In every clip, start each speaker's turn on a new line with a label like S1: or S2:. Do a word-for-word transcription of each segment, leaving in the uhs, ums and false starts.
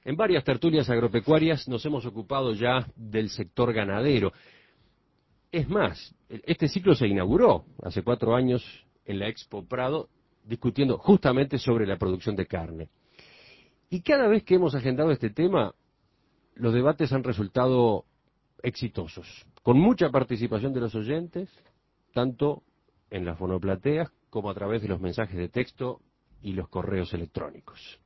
S1: En varias tertulias agropecuarias nos hemos ocupado ya del sector ganadero. Es más, este ciclo se inauguró hace cuatro años en la Expo Prado, discutiendo justamente sobre la producción de carne. Y cada vez que hemos agendado este tema, los debates han resultado exitosos, con mucha participación de los oyentes, tanto en las fonoplateas como a través de los mensajes de texto y los correos electrónicos.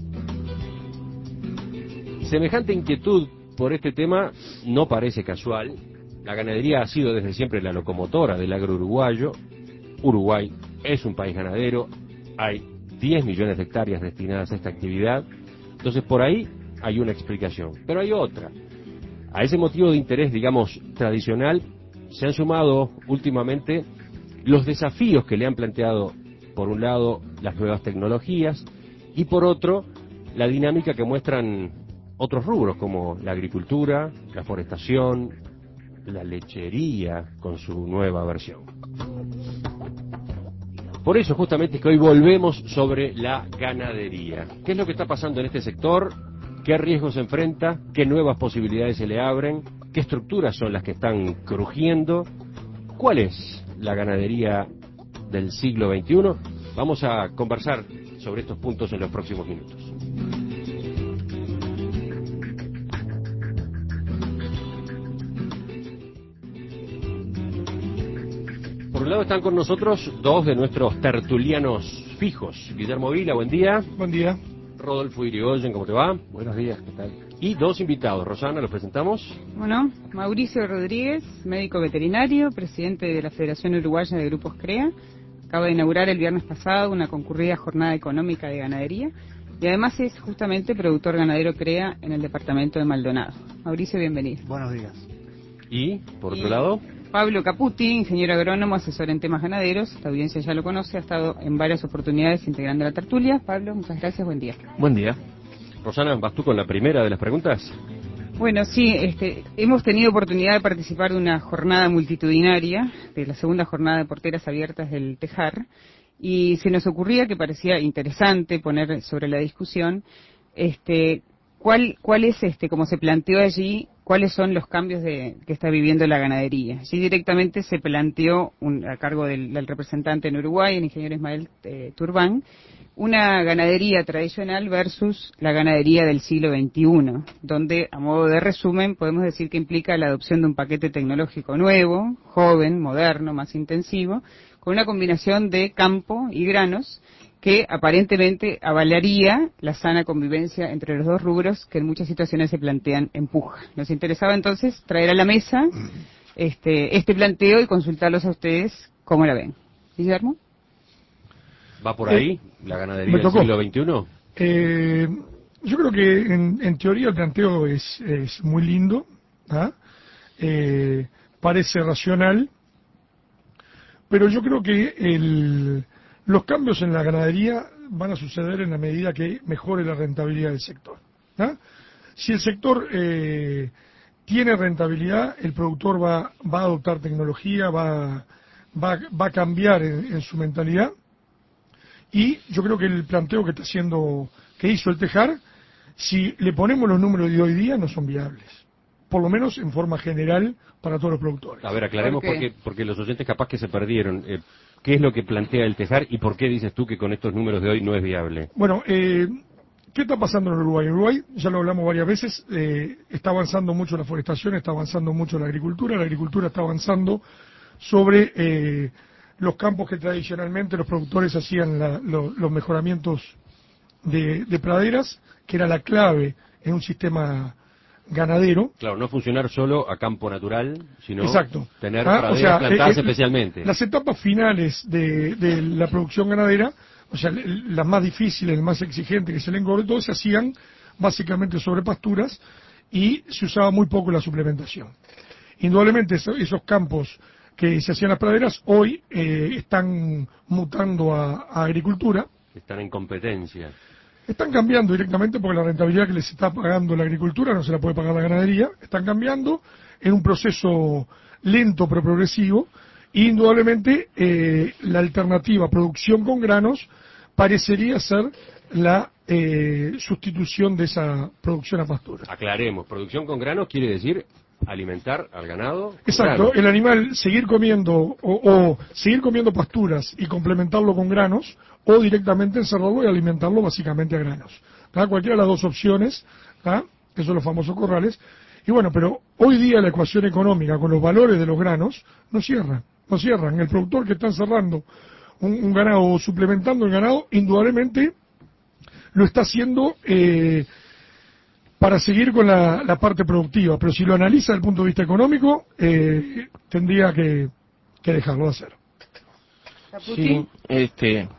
S1: Semejante inquietud por este tema no parece casual. La ganadería ha sido desde siempre la locomotora del agro uruguayo. Uruguay es un país ganadero, hay diez millones de hectáreas destinadas a esta actividad, entonces por ahí hay una explicación, pero hay otra. A ese motivo de interés, digamos, tradicional, se han sumado últimamente los desafíos que le han planteado, por un lado, las nuevas tecnologías, y por otro, la dinámica que muestran otros rubros como la agricultura, la forestación, la lechería con su nueva versión. Por eso justamente es que hoy volvemos sobre la ganadería. ¿Qué es lo que está pasando en este sector? ¿Qué riesgos se enfrenta? ¿Qué nuevas posibilidades se le abren? ¿Qué estructuras son las que están crujiendo? ¿Cuál es la ganadería del siglo veintiuno? Vamos a conversar sobre estos puntos en los próximos minutos. Por un lado están con nosotros dos de nuestros tertulianos fijos. Guillermo Vila, buen día.
S2: Buen día.
S1: Rodolfo Irigoyen, ¿cómo te va?
S3: Buenos días, ¿qué tal?
S1: Y dos invitados. Rosana, ¿los presentamos?
S4: Bueno, Mauricio Rodríguez, médico veterinario, presidente de la Federación Uruguaya de Grupos CREA. Acaba de inaugurar el viernes pasado una concurrida jornada económica de ganadería y además es justamente productor ganadero CREA en el departamento de Maldonado. Mauricio, bienvenido.
S3: Buenos días.
S1: Y, por otro
S4: y
S1: lado...
S4: Pablo Caputi, ingeniero agrónomo, asesor en temas ganaderos. La audiencia ya lo conoce, ha estado en varias oportunidades integrando la tertulia. Pablo, muchas gracias, buen día.
S3: Buen día.
S1: Rosana, ¿vas tú con la primera de las preguntas?
S4: Bueno, sí, este, hemos tenido oportunidad de participar de una jornada multitudinaria, de la segunda jornada de porteras abiertas del Tejar, y se nos ocurría que parecía interesante poner sobre la discusión este, cuál, cuál es, este, como se planteó allí, cuáles son los cambios de, que está viviendo la ganadería. Allí directamente se planteó, un, a cargo del, del representante en Uruguay, el ingeniero Ismael eh, Turbán, una ganadería tradicional versus la ganadería del siglo veintiuno, donde, a modo de resumen, podemos decir que implica la adopción de un paquete tecnológico nuevo, joven, moderno, más intensivo, con una combinación de campo y granos que aparentemente avalaría la sana convivencia entre los dos rubros que en muchas situaciones se plantean en puja. Nos interesaba entonces traer a la mesa este, este planteo y consultarlos a ustedes cómo la ven. Guillermo.
S1: ¿Va por ahí
S2: Eh,
S1: la ganadería del siglo veintiuno?
S2: Eh, yo creo que en, en teoría el planteo es, es muy lindo, ¿ah? eh, parece racional, pero yo creo que el, los cambios en la ganadería van a suceder en la medida que mejore la rentabilidad del sector. ¿Ah? Si el sector eh, tiene rentabilidad, el productor va, va a adoptar tecnología, va, va, va a cambiar en, en su mentalidad. Y yo creo que el planteo que está haciendo, que hizo el Tejar, si le ponemos los números de hoy día, no son viables. Por lo menos en forma general para todos los productores.
S1: A ver, aclaremos
S4: ¿Por qué?
S1: porque, porque los oyentes capaz que se perdieron. Eh, ¿Qué es lo que plantea el Tejar y por qué dices tú que con estos números de hoy no es viable?
S2: Bueno, eh, ¿qué está pasando en Uruguay? En Uruguay, ya lo hablamos varias veces, eh, está avanzando mucho la forestación, está avanzando mucho la agricultura, la agricultura está avanzando sobre eh, los campos que tradicionalmente los productores hacían la, lo, los mejoramientos de, de praderas, que era la clave en un sistema ganadero.
S1: Claro, no funcionar solo a campo natural, sino
S2: Exacto.
S1: tener
S2: Ah,
S1: praderas
S2: o sea,
S1: plantadas
S2: eh, eh,
S1: especialmente.
S2: Las etapas finales de, de la producción ganadera, o sea, las más difíciles, las más exigentes, que es el engorde, todo se hacían básicamente sobre pasturas y se usaba muy poco la suplementación. Indudablemente esos campos que se hacían las praderas hoy eh, están mutando a, a agricultura.
S1: Están en competencia.
S2: Están cambiando directamente porque la rentabilidad que les está pagando la agricultura no se la puede pagar la ganadería. Están cambiando en un proceso lento pero progresivo. E indudablemente eh, la alternativa producción con granos parecería ser la eh, sustitución de esa producción a pastura.
S1: Aclaremos, producción con granos quiere decir alimentar al ganado.
S2: Exacto,
S1: granos.
S2: el animal seguir comiendo o, o seguir comiendo pasturas y complementarlo con granos, o directamente encerrarlo y alimentarlo básicamente a granos. ¿Tá? Cualquiera de las dos opciones, ¿tá? Esos son los famosos corrales. Y bueno, pero hoy día la ecuación económica con los valores de los granos no cierra, no cierran. El productor que está encerrando un, un ganado o suplementando el ganado, indudablemente lo está haciendo eh, para seguir con la, la parte productiva, pero si lo analiza desde el punto de vista económico, eh, tendría que, que dejarlo de hacer.
S3: Sí, este,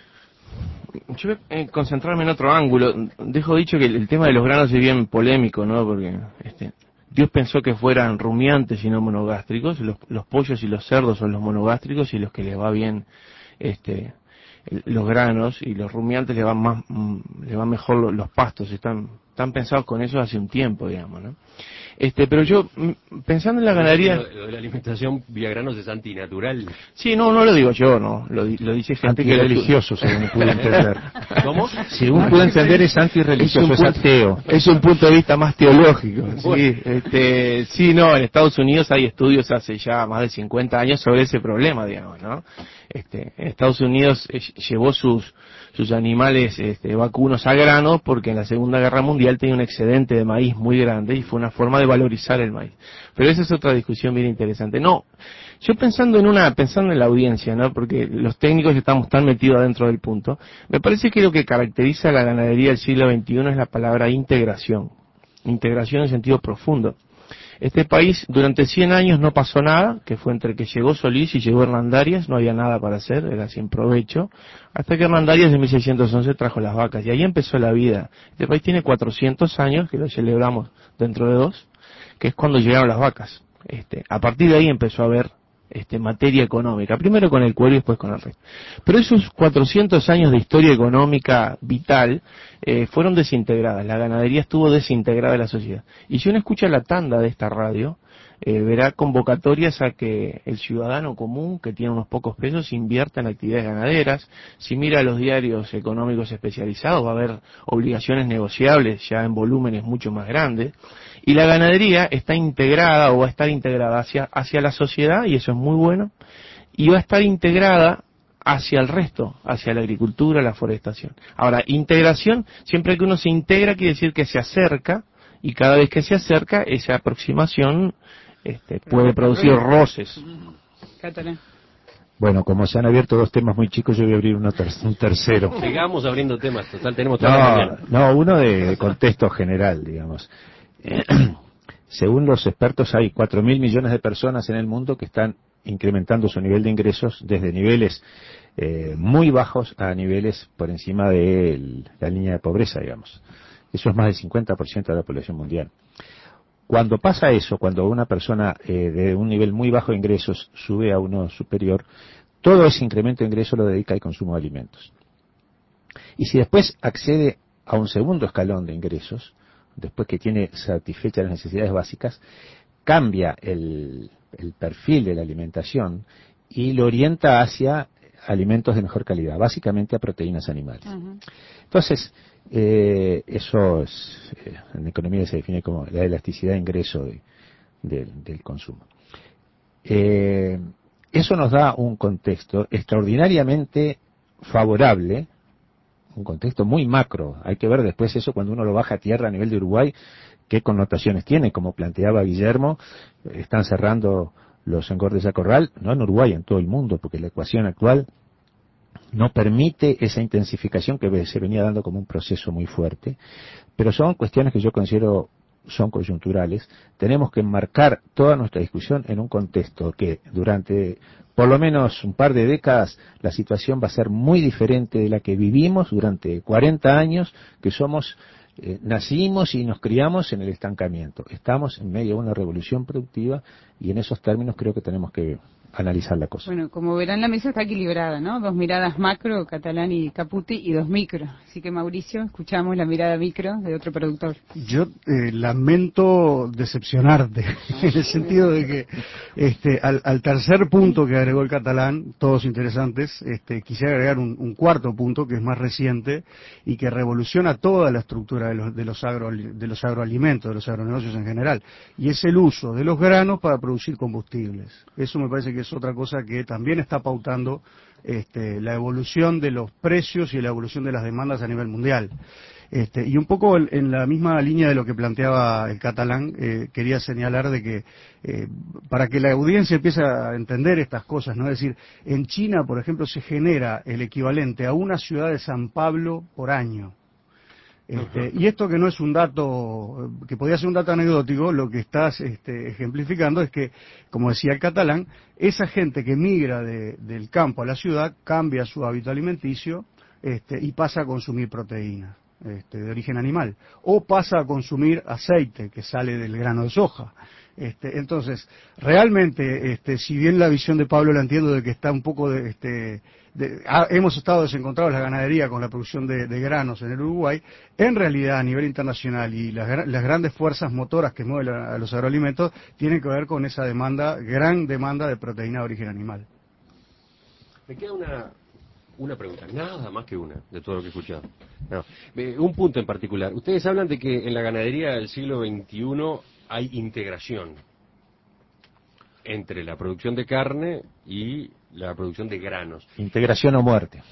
S3: yo voy a concentrarme en otro ángulo. Dejo dicho que el tema de los granos es bien polémico, ¿no? Porque este, Dios pensó que fueran rumiantes y no monogástricos. Los, los pollos y los cerdos son los monogástricos y los que les va bien este los granos, y los rumiantes les van más les van mejor los, los pastos. Están están pensados con eso hace un tiempo, digamos, ¿no? Este, pero yo, pensando en la ganadería...
S1: Lo, lo de la alimentación vía granos es antinatural.
S3: Sí, no, no lo digo yo, no. Lo, lo dice gente que...
S5: Antirreligioso, según pude entender.
S1: ¿Cómo?
S5: Según pude entender, es antirreligioso, es, es ateo.
S3: Es un punto de vista más teológico.
S1: Bueno.
S3: Sí, este, sí, no, en Estados Unidos hay estudios hace ya más de cincuenta años sobre ese problema, digamos, ¿no? Este, en Estados Unidos eh, llevó sus sus animales este, vacunos a grano porque en la Segunda Guerra Mundial tenía un excedente de maíz muy grande y fue una forma de valorizar el maíz. Pero esa es otra discusión bien interesante. No, yo pensando en una, pensando en la audiencia, ¿no? Porque los técnicos estamos tan metidos adentro del punto, me parece que lo que caracteriza a la ganadería del siglo veintiuno es la palabra integración. Integración en sentido profundo. Este país durante cien años no pasó nada, que fue entre que llegó Solís y llegó Hernandarias, no había nada para hacer, era sin provecho, hasta que Hernandarias en mil seiscientos once trajo las vacas, y ahí empezó la vida. Este país tiene cuatrocientos años, que lo celebramos dentro de dos, que es cuando llegaron las vacas. Este, a partir de ahí empezó a haber este, materia económica, primero con el cuero y después con el resto. Pero esos cuatrocientos años de historia económica vital eh, fueron desintegradas, la ganadería estuvo desintegrada de la sociedad. Y si uno escucha la tanda de esta radio, eh, verá convocatorias a que el ciudadano común, que tiene unos pocos pesos, invierta en actividades ganaderas. Si mira los diarios económicos especializados, va a haber obligaciones negociables ya en volúmenes mucho más grandes. Y la ganadería está integrada o va a estar integrada hacia, hacia la sociedad, y eso es muy bueno, y va a estar integrada hacia el resto, hacia la agricultura, la forestación. Ahora, integración, siempre que uno se integra quiere decir que se acerca, y cada vez que se acerca, esa aproximación este, puede producir roces.
S4: Catalán.
S5: Bueno, como se han abierto dos temas muy chicos, yo voy a abrir uno ter un tercero.
S1: Sigamos abriendo temas, total, tenemos toda la mañana.
S5: No, uno de, de contexto general, digamos. Según los expertos, hay cuatro mil millones de personas en el mundo que están incrementando su nivel de ingresos desde niveles eh, muy bajos a niveles por encima de el, la línea de pobreza, digamos. Eso es más del cincuenta por ciento de la población mundial. Cuando pasa eso, cuando una persona eh, de un nivel muy bajo de ingresos sube a uno superior, todo ese incremento de ingresos lo dedica al consumo de alimentos. Y si después accede a un segundo escalón de ingresos, después que tiene satisfechas las necesidades básicas, cambia el, el perfil de la alimentación y lo orienta hacia alimentos de mejor calidad, básicamente a proteínas animales. Uh-huh. Entonces, eh, eso es, eh, en economía se define como la elasticidad de ingreso de, de, del consumo. Eh, eso nos da un contexto extraordinariamente favorable, un contexto muy macro. Hay que ver después eso cuando uno lo baja a tierra a nivel de Uruguay, qué connotaciones tiene. Como planteaba Guillermo, están cerrando los engordes a corral, no en Uruguay, en todo el mundo, porque la ecuación actual no permite esa intensificación que se venía dando como un proceso muy fuerte. Pero son cuestiones que yo considero son coyunturales. Tenemos que enmarcar toda nuestra discusión en un contexto que durante por lo menos un par de décadas la situación va a ser muy diferente de la que vivimos durante cuarenta años, que somos eh, nacimos y nos criamos en el estancamiento. Estamos en medio de una revolución productiva y en esos términos creo que tenemos que analizar la cosa.
S4: Bueno, como verán, la mesa está equilibrada, ¿no? Dos miradas macro, Catalán y Caputi, y dos micro. Así que, Mauricio, escuchamos la mirada micro de otro productor.
S6: Yo eh, lamento decepcionarte, en el sentido de que este, al, al tercer punto que agregó el Catalán, todos interesantes, este, quisiera agregar un, un cuarto punto que es más reciente y que revoluciona toda la estructura de los, de los, agro, de los agroalimentos, de los agronegocios en general, y es el uso de los granos para producir combustibles. Eso me parece que es otra cosa que también está pautando este, la evolución de los precios y la evolución de las demandas a nivel mundial. Este, y un poco en, en la misma línea de lo que planteaba el Catalán, eh, quería señalar de que eh, para que la audiencia empiece a entender estas cosas, ¿no? Es decir, en China, por ejemplo, se genera el equivalente a una ciudad de San Pablo por año. Este, y esto que no es un dato, que podría ser un dato anecdótico, lo que estás este, ejemplificando es que, como decía el Catalán, esa gente que migra de, del campo a la ciudad cambia su hábito alimenticio este, y pasa a consumir proteínas este, de origen animal, o pasa a consumir aceite que sale del grano de soja. Este, entonces, realmente, este, si bien la visión de Pablo la entiendo de que está un poco de... Este, De, ha, hemos estado desencontrados la ganadería con la producción de, de granos en el Uruguay, en realidad a nivel internacional y las, las grandes fuerzas motoras que mueven a, a los agroalimentos tienen que ver con esa demanda, gran demanda de proteína de origen animal.
S1: Me queda una, una pregunta, nada más que una, de todo lo que he escuchado. No, eh, un punto en particular. Ustedes hablan de que en la ganadería del siglo veintiuno hay integración entre la producción de carne y la producción de granos.
S5: Integración o muerte.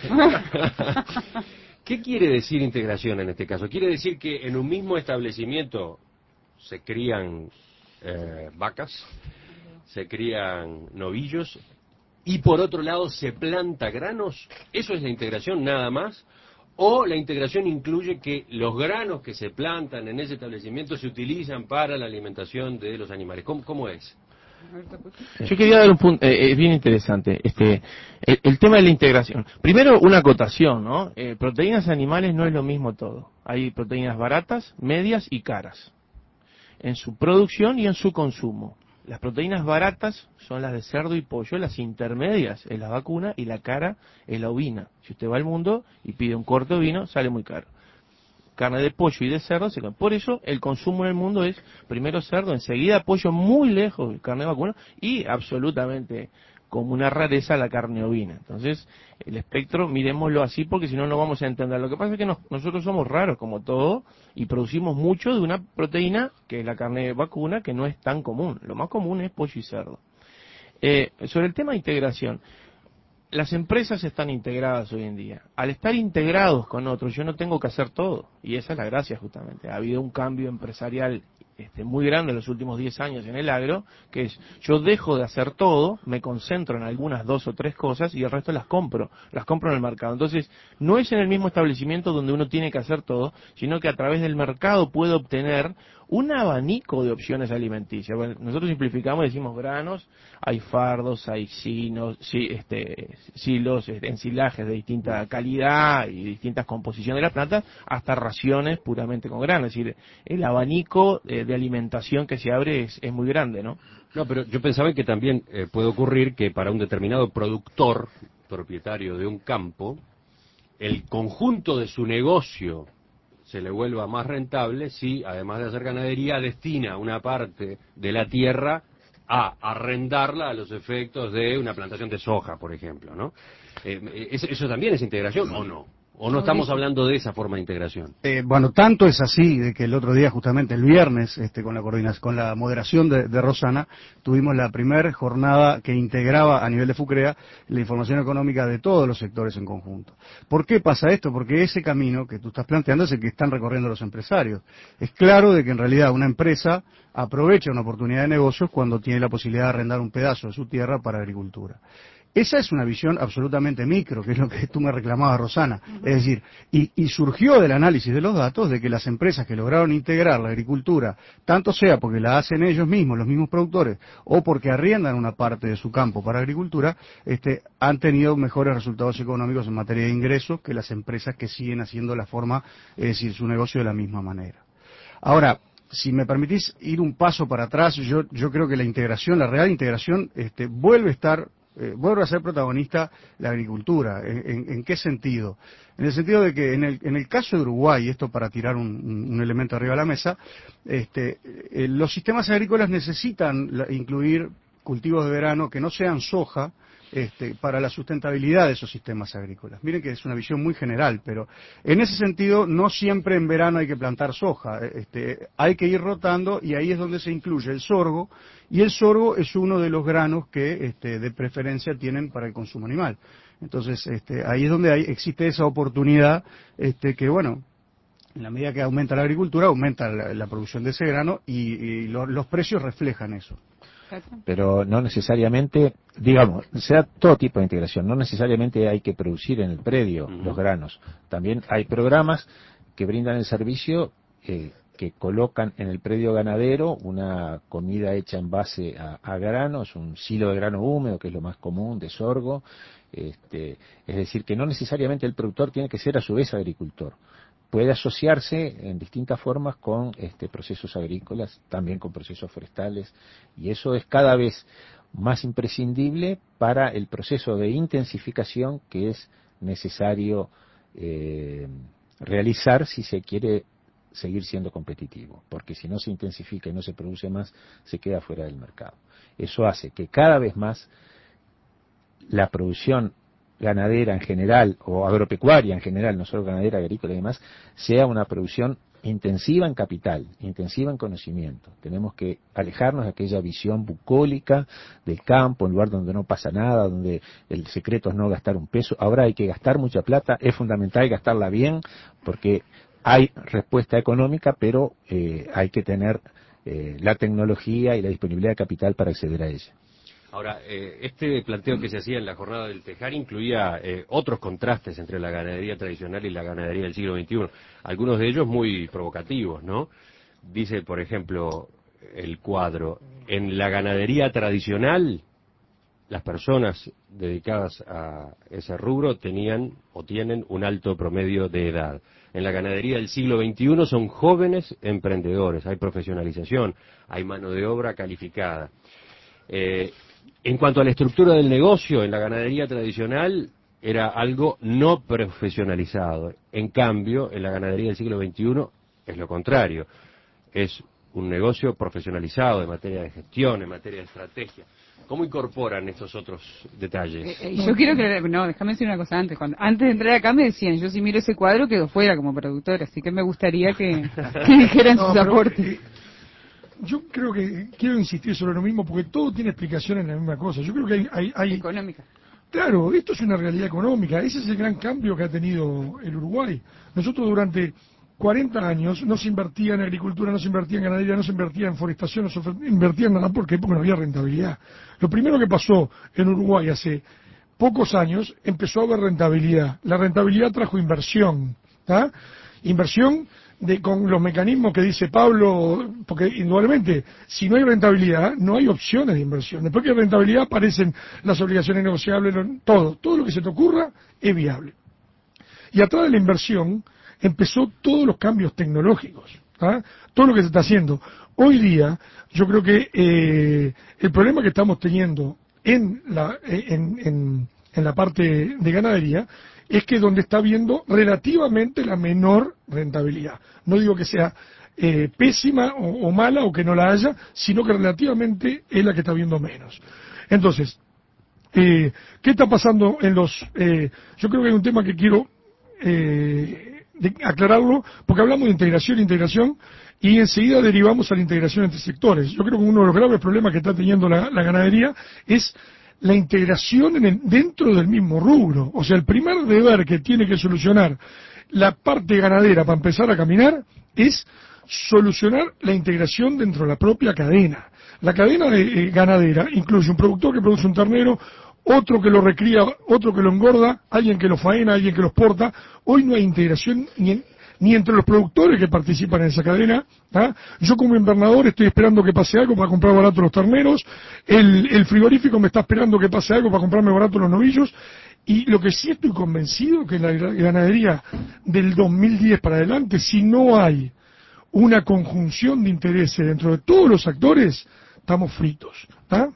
S1: ¿Qué quiere decir integración en este caso? ¿Quiere decir que en un mismo establecimiento se crían eh, vacas, se crían novillos y por otro lado se planta granos? ¿Eso es la integración nada más? ¿O la integración incluye que los granos que se plantan en ese establecimiento se utilizan para la alimentación de los animales? ¿Cómo, cómo es?
S3: Yo quería dar un punto, eh, es bien interesante, este, el, el tema de la integración. Primero, una acotación, ¿no? Eh, proteínas animales no es lo mismo todo. Hay proteínas baratas, medias y caras, en su producción y en su consumo. Las proteínas baratas son las de cerdo y pollo, las intermedias es la vacuna y la cara es la ovina. Si usted va al mundo y pide un corte de ovino, sale muy caro. Carne de pollo y de cerdo se come. Por eso el consumo en el mundo es primero cerdo, enseguida pollo, muy lejos carne de vacuno y absolutamente como una rareza la carne ovina. Entonces el espectro miremoslo así porque si no no vamos a entender. Lo que pasa es que nos, nosotros somos raros como todo y producimos mucho de una proteína que es la carne de vacuna que no es tan común. Lo más común es pollo y cerdo. Eh, sobre el tema de integración. Las empresas están integradas hoy en día. Al estar integrados con otros, yo no tengo que hacer todo. Y esa es la gracia, justamente. Ha habido un cambio empresarial este, muy grande en los últimos diez años en el agro, que es, yo dejo de hacer todo, me concentro en algunas dos o tres cosas y el resto las compro. Las compro en el mercado. Entonces, no es en el mismo establecimiento donde uno tiene que hacer todo, sino que a través del mercado puede obtener un abanico de opciones alimenticias. Bueno, nosotros simplificamos y decimos granos, hay fardos, hay sinos, sí, este, silos, este, ensilajes de distinta calidad y distintas composiciones de la planta, hasta raciones puramente con granos. Es decir, el abanico eh, de alimentación que se abre es, es muy grande, ¿no?
S1: No, pero yo pensaba que también eh, puede ocurrir que para un determinado productor, propietario de un campo, el conjunto de su negocio se le vuelva más rentable si, además de hacer ganadería, destina una parte de la tierra a arrendarla a los efectos de una plantación de soja, por ejemplo, ¿no? Eh, ¿Eso también es integración o no? ¿O no estamos hablando de esa forma de integración?
S6: Eh, bueno, tanto es así de que el otro día, justamente el viernes, este, con la coordinación, con la moderación de, de Rosana, tuvimos la primera jornada que integraba a nivel de FUCREA la información económica de todos los sectores en conjunto. ¿Por qué pasa esto? Porque ese camino que tú estás planteando es el que están recorriendo los empresarios. Es claro de que en realidad una empresa aprovecha una oportunidad de negocios cuando tiene la posibilidad de arrendar un pedazo de su tierra para agricultura. Esa es una visión absolutamente micro, que es lo que tú me reclamabas, Rosana. Es decir, y, y surgió del análisis de los datos de que las empresas que lograron integrar la agricultura, tanto sea porque la hacen ellos mismos, los mismos productores, o porque arriendan una parte de su campo para agricultura, este, han tenido mejores resultados económicos en materia de ingresos que las empresas que siguen haciendo la forma, es decir, su negocio de la misma manera. Ahora, si me permitís ir un paso para atrás, yo, yo creo que la integración, la real integración, este, vuelve a estar, eh, vuelve a ser protagonista la agricultura. ¿En, en, en qué sentido? En el sentido de que en el, en el caso de Uruguay, esto para tirar un, un elemento arriba de la mesa, este, eh, los sistemas agrícolas necesitan la, incluir cultivos de verano que no sean soja, Este, para la sustentabilidad de esos sistemas agrícolas. Miren que es una visión muy general, pero en ese sentido no siempre en verano hay que plantar soja, este, hay que ir rotando y ahí es donde se incluye el sorgo, y el sorgo es uno de los granos que este, de preferencia tienen para el consumo animal. Entonces este, ahí es donde hay, existe esa oportunidad este, que bueno, en la medida que aumenta la agricultura, aumenta la, la producción de ese grano y, y lo, los precios reflejan eso.
S5: Pero no necesariamente, digamos, sea todo tipo de integración, no necesariamente hay que producir en el predio uh-huh. los granos. También hay programas que brindan el servicio, eh, que colocan en el predio ganadero una comida hecha en base a, a granos, un silo de grano húmedo, que es lo más común, de sorgo. Este, es decir, que no necesariamente el productor tiene que ser a su vez agricultor. Puede asociarse en distintas formas con este, procesos agrícolas, también con procesos forestales, y eso es cada vez más imprescindible para el proceso de intensificación que es necesario eh, realizar si se quiere seguir siendo competitivo, porque si no se intensifica y no se produce más, se queda fuera del mercado. Eso hace que cada vez más la producción ganadera en general, o agropecuaria en general, no solo ganadera, agrícola y demás, sea una producción intensiva en capital, intensiva en conocimiento. Tenemos que alejarnos de aquella visión bucólica del campo, un lugar donde no pasa nada, donde el secreto es no gastar un peso. Ahora hay que gastar mucha plata, es fundamental gastarla bien, porque hay respuesta económica, pero eh, hay que tener eh, la tecnología y la disponibilidad de capital para acceder a ella.
S1: Ahora, eh, este planteo que se hacía en la jornada del Tejar incluía eh, otros contrastes entre la ganadería tradicional y la ganadería del siglo veintiuno, algunos de ellos muy provocativos, ¿no? Dice, por ejemplo, el cuadro, en la ganadería tradicional, las personas dedicadas a ese rubro tenían o tienen un alto promedio de edad. En la ganadería del siglo veintiuno son jóvenes emprendedores, hay profesionalización, hay mano de obra calificada. Eh, En cuanto a la estructura del negocio, en la ganadería tradicional era algo no profesionalizado. En cambio, en la ganadería del siglo veintiuno es lo contrario. Es un negocio profesionalizado en materia de gestión, en materia de estrategia. ¿Cómo incorporan estos otros detalles?
S4: Eh, eh, yo quiero que... No, déjame decir una cosa antes. Cuando, antes de entrar acá me decían, yo si miro ese cuadro quedo fuera como productora, así que me gustaría que, que dijeran
S2: no,
S4: sus
S2: pero,
S4: aportes.
S2: Eh, Yo creo que quiero insistir sobre lo mismo porque todo tiene explicación en la misma cosa. Yo creo que hay, hay, hay...
S4: Económica.
S2: Claro, esto es una realidad económica. Ese es el gran cambio que ha tenido el Uruguay. Nosotros durante cuarenta años no se invertía en agricultura, no se invertía en ganadería, no se invertía en forestación, no se invertía en nada porque, porque no había rentabilidad. Lo primero que pasó en Uruguay hace pocos años, empezó a haber rentabilidad. La rentabilidad trajo inversión, ¿tá? Inversión de con los mecanismos que dice Pablo, porque indudablemente si no hay rentabilidad no hay opciones de inversión. Después que hay rentabilidad aparecen las obligaciones negociables, todo, todo lo que se te ocurra es viable. Y atrás de la inversión empezó todos los cambios tecnológicos, ¿tá? Todo lo que se está haciendo. Hoy día yo creo que eh, el problema que estamos teniendo en la, en, en, en la parte de ganadería es que donde está habiendo relativamente la menor rentabilidad. No digo que sea eh, pésima o, o mala o que no la haya, sino que relativamente es la que está viendo menos. Entonces, eh, ¿qué está pasando en los...? Eh, yo creo que hay un tema que quiero eh, de, aclararlo, porque hablamos de integración, integración, y enseguida derivamos a la integración entre sectores. Yo creo que uno de los graves problemas que está teniendo la, la ganadería es la integración en el, dentro del mismo rubro. O sea, el primer deber que tiene que solucionar la parte ganadera para empezar a caminar es solucionar la integración dentro de la propia cadena. La cadena de, eh, ganadera incluye un productor que produce un ternero, otro que lo recría, otro que lo engorda, alguien que lo faena, alguien que lo exporta. Hoy no hay integración ni en, ni entre los productores que participan en esa cadena. ¿Ah? Yo como invernador estoy esperando que pase algo para comprar barato los terneros, el, el frigorífico me está esperando que pase algo para comprarme barato los novillos, y lo que sí estoy convencido que en la ganadería del dos mil diez para adelante, si no hay una conjunción de intereses dentro de todos los actores, estamos fritos. ¿Está?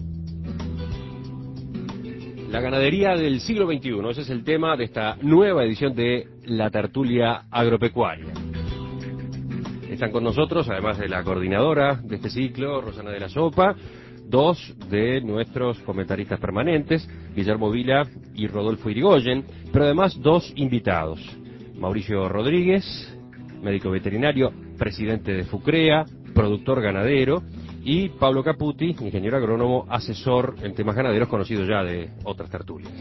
S1: La ganadería del siglo veintiuno, ese es el tema de esta nueva edición de la tertulia agropecuaria. Están con nosotros, además de la coordinadora de este ciclo, Rosana de la Sopa, dos de nuestros comentaristas permanentes, Guillermo Vila y Rodolfo Irigoyen, pero además dos invitados. Mauricio Rodríguez, médico veterinario, presidente de FUCREA, productor ganadero, y Pablo Caputi, ingeniero agrónomo, asesor en temas ganaderos, conocido ya de otras tertulias.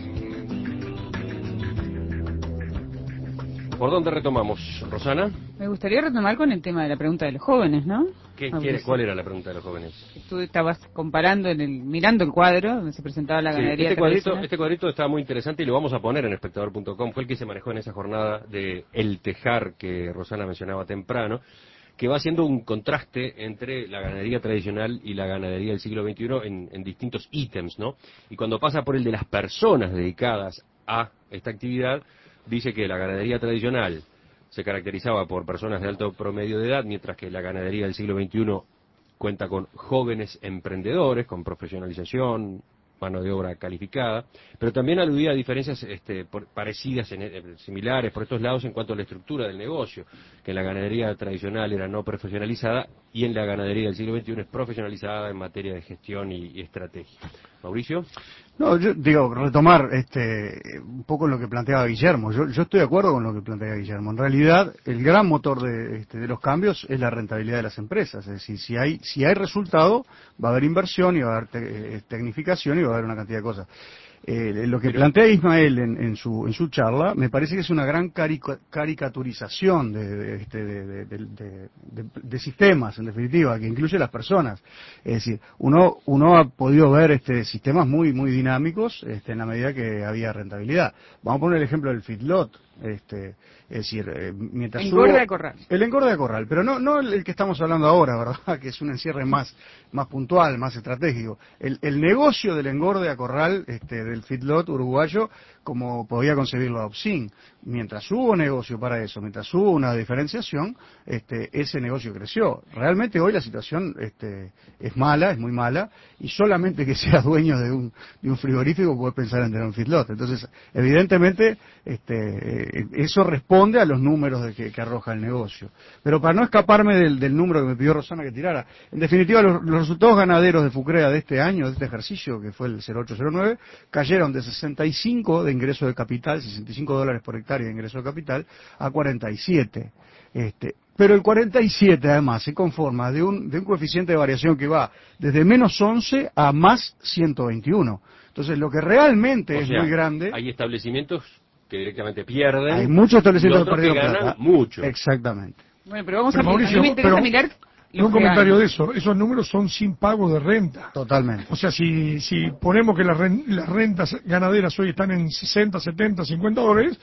S1: ¿Por dónde retomamos, Rosana?
S4: Me gustaría retomar con el tema de la pregunta de los jóvenes, ¿no?
S1: ¿Qué quiere? ¿Cuál era la pregunta de los jóvenes?
S4: Tú estabas comparando, en el, mirando el cuadro donde se presentaba la ganadería
S1: sí, este cuadrito,
S4: tradicional.
S1: Este cuadrito está muy interesante y lo vamos a poner en espectador punto com. Fue el que se manejó en esa jornada de El Tejar que Rosana mencionaba temprano, que va haciendo un contraste entre la ganadería tradicional y la ganadería del siglo veintiuno en, en distintos ítems, ¿no? Y cuando pasa por el de las personas dedicadas a esta actividad, dice que la ganadería tradicional se caracterizaba por personas de alto promedio de edad, mientras que la ganadería del siglo veintiuno cuenta con jóvenes emprendedores, con profesionalización, mano de obra calificada, pero también aludía a diferencias este, por, parecidas, en, eh, similares por estos lados en cuanto a la estructura del negocio, que en la ganadería tradicional era no profesionalizada y en la ganadería del siglo veintiuno es profesionalizada en materia de gestión y, y estrategia. Mauricio.
S6: No, yo digo, retomar este un poco lo que planteaba Guillermo. Yo, yo estoy de acuerdo con lo que plantea Guillermo. En realidad, el gran motor de, este, de los cambios es la rentabilidad de las empresas. Es decir, si hay si hay resultado, va a haber inversión y va a haber te, tecnificación y va a haber una cantidad de cosas. Eh, lo que plantea Ismael en, en, su, en su charla me parece que es una gran carica, caricaturización de, de, de, de, de, de, de, de sistemas, en definitiva, que incluye las personas. Es decir, uno, uno ha podido ver este, sistemas muy muy dinámicos este, en la medida que había rentabilidad. Vamos a poner el ejemplo del feedlot. Este, es decir, eh, mientras
S4: engorde
S6: hubo,
S4: de corral.
S6: El engorde de corral, pero no no el, el que estamos hablando ahora, ¿verdad? Que es un encierre más más puntual, más estratégico. El, el negocio del engorde a corral este, del feedlot uruguayo, como podía concebirlo Opsin, mientras hubo negocio para eso, mientras hubo una diferenciación, este, ese negocio creció. Realmente hoy la situación este, es mala, es muy mala, y solamente que seas dueño de un, de un frigorífico puedes pensar en tener un feedlot. Entonces, evidentemente, este, eso responde a los números de que, que arroja el negocio. Pero para no escaparme del, del número que me pidió Rosana que tirara, en definitiva los, los resultados ganaderos de FUCREA de este año, de este ejercicio, que fue el cero ocho cero nueve, cayeron de sesenta y cinco de ingreso de capital, sesenta y cinco dólares por hectárea de ingreso de capital, a cuarenta y siete. Este, pero el cuarenta y siete además se conforma de un, de un coeficiente de variación que va desde menos once a más ciento veintiuno. Entonces lo que realmente
S1: o
S6: es
S1: sea,
S6: muy grande...
S1: Hay establecimientos que directamente pierden.
S6: Hay muchos establecimientos que perdieron
S1: ganan
S6: plata.
S1: mucho.
S6: Exactamente.
S4: Bueno, pero vamos
S2: pero
S4: a,
S2: Mauricio,
S4: a mí me interesa
S2: pero,
S4: mirar
S2: un comentario de eso. Esos números son sin pago de renta.
S6: Totalmente.
S2: O sea, si, si ponemos que las, ren, las rentas ganaderas hoy están en sesenta, setenta, cincuenta dólares,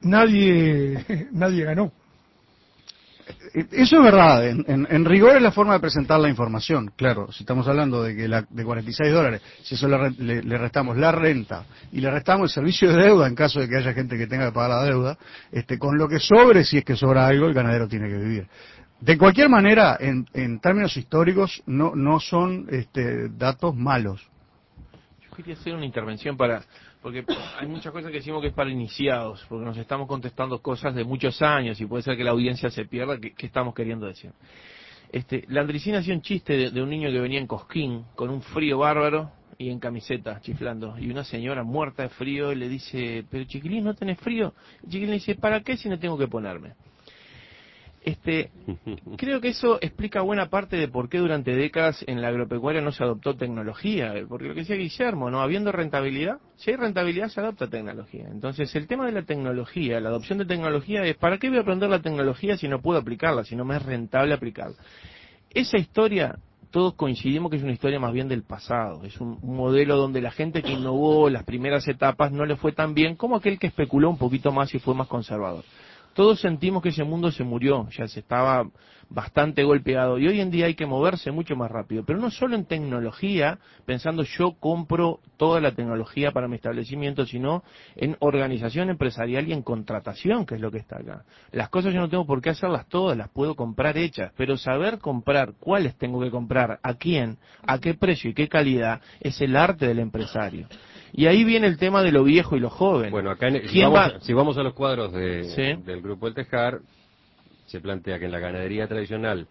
S2: nadie, nadie ganó.
S6: Eso es verdad, en, en, en rigor es la forma de presentar la información, claro, si estamos hablando de que la, de cuarenta y seis dólares, si eso le, le, le restamos la renta y le restamos el servicio de deuda en caso de que haya gente que tenga que pagar la deuda, este, con lo que sobre, si es que sobra algo, el ganadero tiene que vivir. De cualquier manera, en, en términos históricos, no, no son este, datos malos.
S3: Yo quería hacer una intervención para... Porque hay muchas cosas que decimos que es para iniciados, porque nos estamos contestando cosas de muchos años y puede ser que la audiencia se pierda. ¿Qué, qué estamos queriendo decir? Este, Landricina hacía un chiste de, de un niño que venía en Cosquín, con un frío bárbaro y en camiseta, chiflando. Y una señora muerta de frío le dice, pero chiquilín, ¿no tenés frío? El chiquilín le dice, ¿para qué si no tengo que ponerme? Este, creo que eso explica buena parte de por qué durante décadas en la agropecuaria no se adoptó tecnología, porque lo que decía Guillermo, no habiendo rentabilidad, si hay rentabilidad se adopta tecnología. Entonces el tema de la tecnología, la adopción de tecnología es ¿para qué voy a aprender la tecnología si no puedo aplicarla, si no me es rentable aplicarla? Esa historia, todos coincidimos que es una historia más bien del pasado, es un, un modelo donde la gente que innovó las primeras etapas no le fue tan bien como aquel que especuló un poquito más y fue más conservador. todos sentimos que ese mundo se murió, ya se estaba bastante golpeado, y hoy en día hay que moverse mucho más rápido, pero no solo en tecnología, pensando yo compro toda la tecnología para mi establecimiento, sino en organización empresarial y en contratación, que es lo que está acá. Las cosas yo no tengo por qué hacerlas todas, las puedo comprar hechas, pero saber comprar cuáles tengo que comprar, a quién, a qué precio y qué calidad, es el arte del empresario. Y ahí viene el tema de lo viejo y lo joven.
S1: Bueno, acá en, si,
S3: ¿Quién
S1: vamos,
S3: va?
S1: si vamos a los cuadros de,
S3: Sí.
S1: del Grupo El Tejar, se plantea que en la ganadería tradicional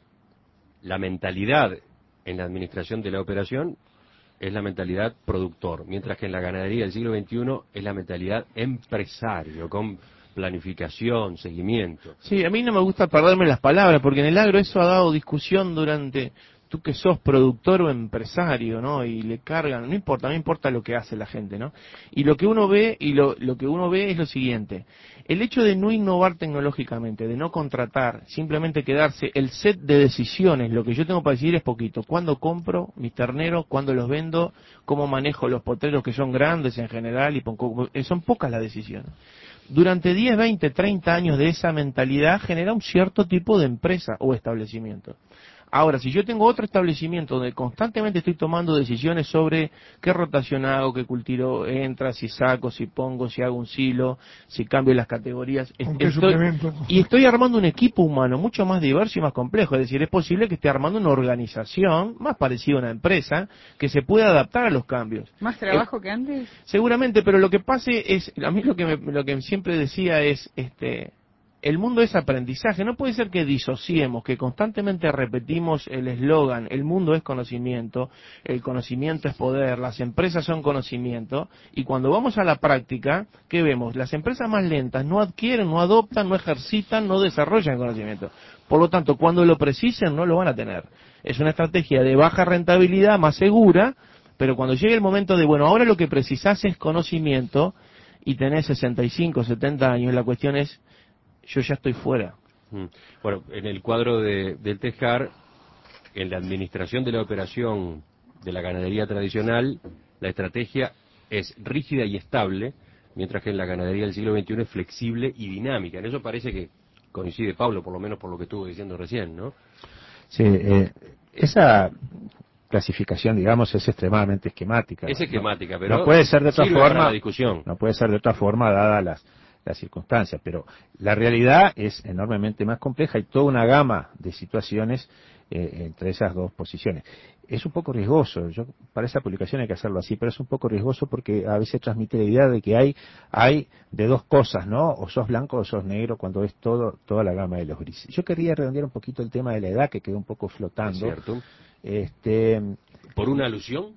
S1: la mentalidad en la administración de la operación es la mentalidad productor, mientras que en la ganadería del siglo veintiuno es la mentalidad empresario, con planificación, seguimiento.
S3: Sí, a mí no me gusta perderme las palabras, porque en el agro eso ha dado discusión durante, tú que sos productor o empresario, ¿no? Y le cargan, no importa, no importa lo que hace la gente, ¿no? Y lo que uno ve, y lo, lo que uno ve es lo siguiente: el hecho de no innovar tecnológicamente, de no contratar, simplemente quedarse, el set de decisiones, lo que yo tengo para decidir es poquito. ¿Cuándo compro mis terneros? ¿Cuándo los vendo? ¿Cómo manejo los potreros que son grandes en general? Y poco, son pocas las decisiones. Durante diez, veinte, treinta años de esa mentalidad genera un cierto tipo de empresa o establecimiento. Ahora, si yo tengo otro establecimiento donde constantemente estoy tomando decisiones sobre qué rotación hago, qué cultivo entra, si saco, si pongo, si hago un silo, si cambio las categorías,
S2: ¿Con qué
S3: estoy,
S2: suplemento?
S3: y estoy armando un equipo humano mucho más diverso y más complejo. Es decir, es posible que esté armando una organización más parecida a una empresa que se pueda adaptar a los cambios.
S4: ¿Más trabajo eh, que antes?
S3: Seguramente, pero lo que pase es, a mí lo que, me, lo que siempre decía es, este... el mundo es aprendizaje, no puede ser que disociemos, que constantemente repetimos el eslogan, el mundo es conocimiento, el conocimiento es poder, las empresas son conocimiento, y cuando vamos a la práctica, ¿qué vemos? Las empresas más lentas no adquieren, no adoptan, no ejercitan, no desarrollan conocimiento. Por lo tanto, cuando lo precisen, no lo van a tener. Es una estrategia de baja rentabilidad, más segura, pero cuando llegue el momento de, bueno, ahora lo que precisás es conocimiento, y tenés sesenta y cinco, setenta años, la cuestión es, yo ya estoy fuera.
S1: Bueno, en el cuadro de, del Tejar, en la administración de la operación de la ganadería tradicional, la estrategia es rígida y estable, mientras que en la ganadería del siglo veintiuno es flexible y dinámica. En eso parece que coincide Pablo, por lo menos por lo que estuvo diciendo recién, ¿no?
S5: Sí, eh, esa clasificación, digamos, es extremadamente esquemática.
S1: Es esquemática,
S5: no,
S1: pero
S5: no puede ser de otra
S1: sirve para
S5: forma.
S1: la discusión.
S5: No puede ser de otra forma dada las las circunstancias, pero la realidad es enormemente más compleja y toda una gama de situaciones eh, entre esas dos posiciones. Es un poco riesgoso, yo para esa publicación hay que hacerlo así, pero es un poco riesgoso porque a veces transmite la idea de que hay hay de dos cosas, ¿no? O sos blanco o sos negro, cuando es todo toda la gama de los grises. Yo quería redondear un poquito el tema de la edad, que quedó un poco flotando.
S1: Es cierto.
S5: Este,
S1: ¿Por una alusión?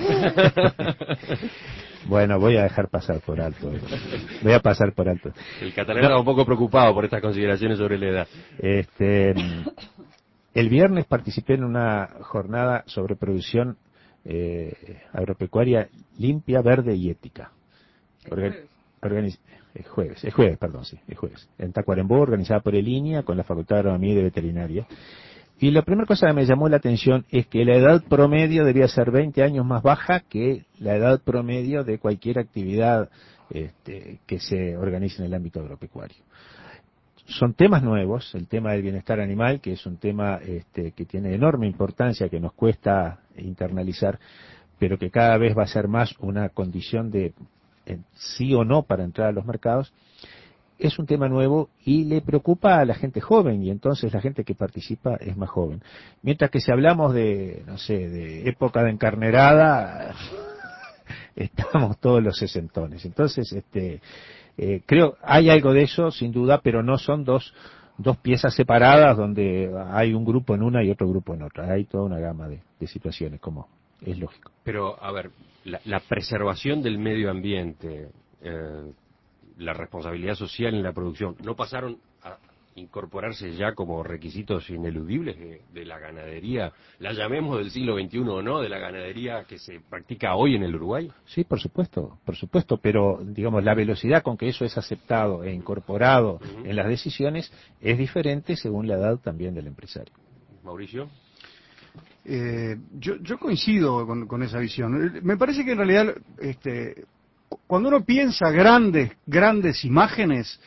S5: Bueno, voy a dejar pasar por alto. Voy a pasar por alto.
S1: El catalán estaba un poco preocupado por estas consideraciones sobre la edad.
S5: Este, el viernes participé en una jornada sobre producción eh, agropecuaria limpia, verde y ética. Organ, organiz, es jueves, es jueves, perdón, sí, es jueves. En Tacuarembó, organizada por el I N I A con la Facultad de Agronomía y de Veterinaria. Y la primera cosa que me llamó la atención es que la edad promedio debía ser veinte años más baja que la edad promedio de cualquier actividad este, que se organice en el ámbito agropecuario. Son temas nuevos, el tema del bienestar animal, que es un tema este, que tiene enorme importancia, que nos cuesta internalizar, pero que cada vez va a ser más una condición de eh, sí o no para entrar a los mercados. Es un tema nuevo y le preocupa a la gente joven, y entonces la gente que participa es más joven. Mientras que si hablamos de, no sé, de época de encarnerada, estamos todos los sesentones. Entonces, este, eh, creo, hay algo de eso, sin duda, pero no son dos, dos piezas separadas donde hay un grupo en una y otro grupo en otra. Hay toda una gama de, de situaciones, como es lógico.
S1: Pero, a ver, la, la preservación del medio ambiente, eh, la responsabilidad social en la producción, ¿no pasaron a incorporarse ya como requisitos ineludibles de, de la ganadería, la llamemos del siglo veintiuno o no, de la ganadería que se practica hoy en el Uruguay?
S5: Sí, por supuesto, por supuesto, pero digamos la velocidad con que eso es aceptado e incorporado uh-huh. en las decisiones es diferente según la edad también del empresario.
S1: Mauricio.
S6: Eh, yo, yo coincido con, con esa visión. Me parece que en realidad este, cuando uno piensa grandes, grandes imágenes,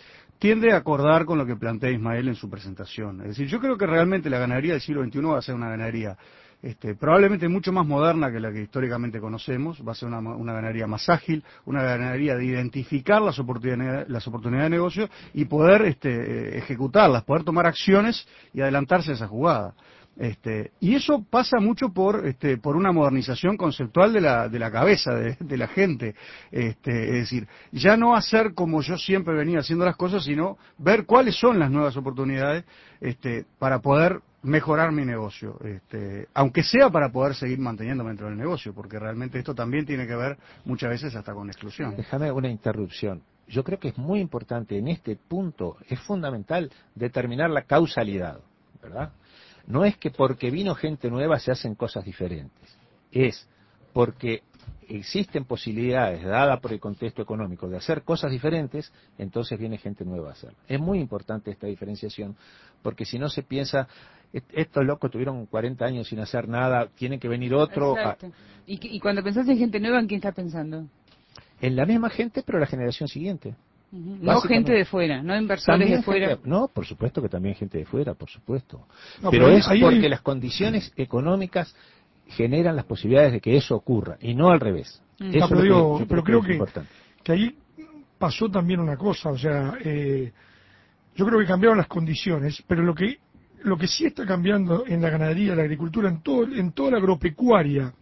S6: tiende a acordar con lo que plantea Ismael en su presentación. Es decir, yo creo que realmente la ganadería del siglo veintiuno va a ser una ganadería este, probablemente mucho más moderna que la que históricamente conocemos, va a ser una, una ganadería más ágil, una ganadería de identificar las oportunidades, las oportunidades de negocio y poder este, ejecutarlas, poder tomar acciones y adelantarse a esa jugada. Este, y eso pasa mucho por este, por una modernización conceptual de la, de la cabeza de, de la gente, este, es decir, ya no hacer como yo siempre venía haciendo las cosas, sino ver cuáles son las nuevas oportunidades este, para poder mejorar mi negocio, este, aunque sea para poder seguir manteniéndome dentro del negocio, porque realmente esto también tiene que ver muchas veces hasta con exclusión.
S5: Déjame una interrupción. Yo creo que es muy importante en este punto, es fundamental determinar la causalidad, ¿verdad? No es que porque vino gente nueva se hacen cosas diferentes, es porque existen posibilidades, dadas por el contexto económico, de hacer cosas diferentes, entonces viene gente nueva a hacerlo. Es muy importante esta diferenciación, porque si no se piensa, estos locos tuvieron cuarenta años sin hacer nada, tiene que venir otro.
S4: Exacto. A... ¿Y, y cuando pensás en gente nueva, ¿en quién estás pensando?
S5: En la misma gente, pero la generación siguiente.
S4: Uh-huh. No gente de fuera, no inversores
S5: también
S4: de fuera.
S5: Gente, no, por supuesto que también gente de fuera, por supuesto.
S2: No,
S5: pero,
S2: pero
S5: es
S2: ahí,
S5: porque
S2: ahí...
S5: las condiciones económicas generan las posibilidades de que eso ocurra, y no al revés.
S2: Mm.
S5: Eso
S2: no, pero
S5: es
S2: digo,
S5: que,
S2: pero
S5: creo,
S2: creo
S5: que,
S2: que, que ahí pasó también una cosa, o sea, eh, yo creo que cambiaron las condiciones, pero lo que lo que sí está cambiando en la ganadería, la agricultura, en todo en toda la agropecuaria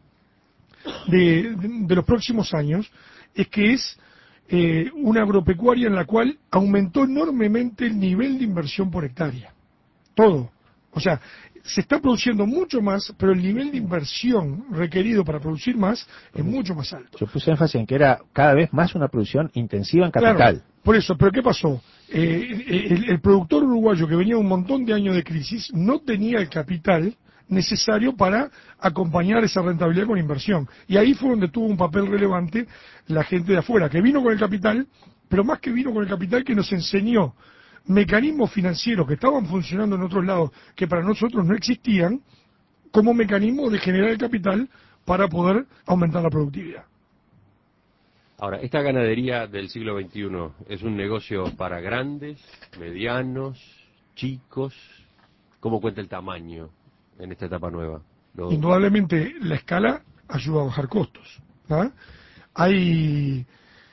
S2: de, de, de los próximos años, es que es eh, una agropecuaria en la cual aumentó enormemente el nivel de inversión por hectárea. Todo. O sea, se está produciendo mucho más, pero el nivel de inversión requerido para producir más es mucho más alto.
S5: Yo puse énfasis en que era cada vez más una producción intensiva en capital.
S2: Claro, por eso, pero ¿qué pasó? Eh, el, el productor uruguayo que venía un montón de años de crisis no tenía el capital necesario para acompañar esa rentabilidad con inversión. Y ahí fue donde tuvo un papel relevante la gente de afuera, que vino con el capital, pero más que vino con el capital, que nos enseñó mecanismos financieros que estaban funcionando en otros lados, que para nosotros no existían, como mecanismo de generar el capital para poder aumentar la productividad.
S1: Ahora, esta ganadería del siglo veintiuno es un negocio para grandes, medianos, chicos. ¿Cómo cuenta el tamaño en esta etapa nueva? Lo...
S2: Indudablemente la escala ayuda a bajar costos, ¿ah? Hay,